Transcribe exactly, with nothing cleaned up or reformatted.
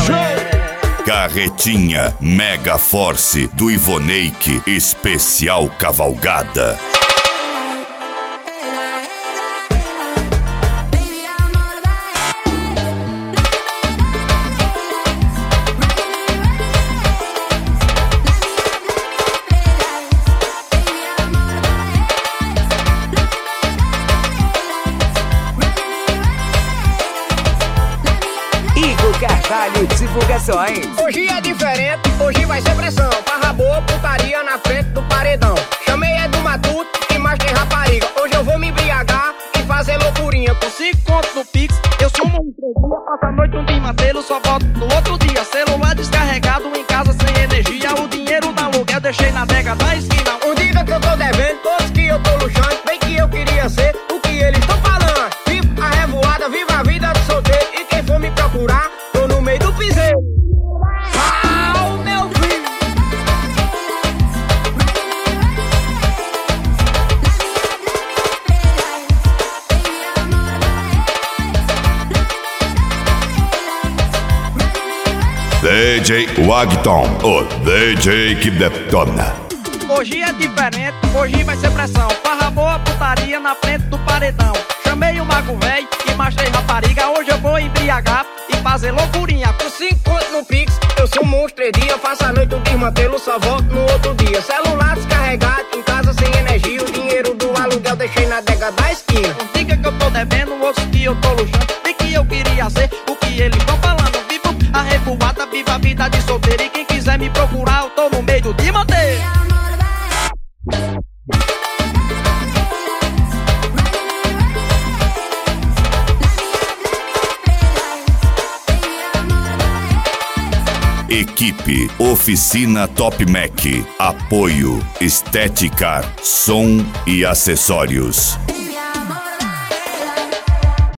Carretinha Mega Force do Ivoneique Especial Cavalgada. Carvalho Divulgações. Hoje é diferente, hoje vai ser pressão. Farra boa, putaria na frente do paredão. Chamei é do Matuto e mais tem rapariga. Hoje eu vou me embriagar e fazer loucurinha. Com cinco contos no Pix, eu sumo um três dias. Passa a noite um timantelo, só volto no outro dia. Celular descarregado, em casa sem energia. O dinheiro da aluguel deixei na adega da esquina. Um diga que eu tô devendo, todos que eu tô luxando. Bem que eu queria ser o que eles estão falando. Viva a revoada, viva a vida do solteiro. E quem for me procurar, tô no meio do piseiro. Au, meu filho. D J Wagton, o D J que detona. Hoje é diferente, hoje vai ser pressão. Farra boa, putaria na frente do paredão. Chamei o mago véi e machei rapariga. Hoje eu vou embriagar e fazer loucurinha. Com cinco contos no Pix, eu sou um monstro dia. Faço a noite um desmantelo, só volto no outro dia. Celular descarregado, em casa sem energia. O dinheiro do aluguel deixei na adega da esquina. Não diga que eu tô devendo, outros que eu tô luxando. E que eu queria ser o que eles estão falando. Vivo a revoada, viva a vida de solteiro. E quem quiser me procurar, eu tô no meio do desmantelo. Equipe Oficina Top Mac. Apoio Estética, som e acessórios.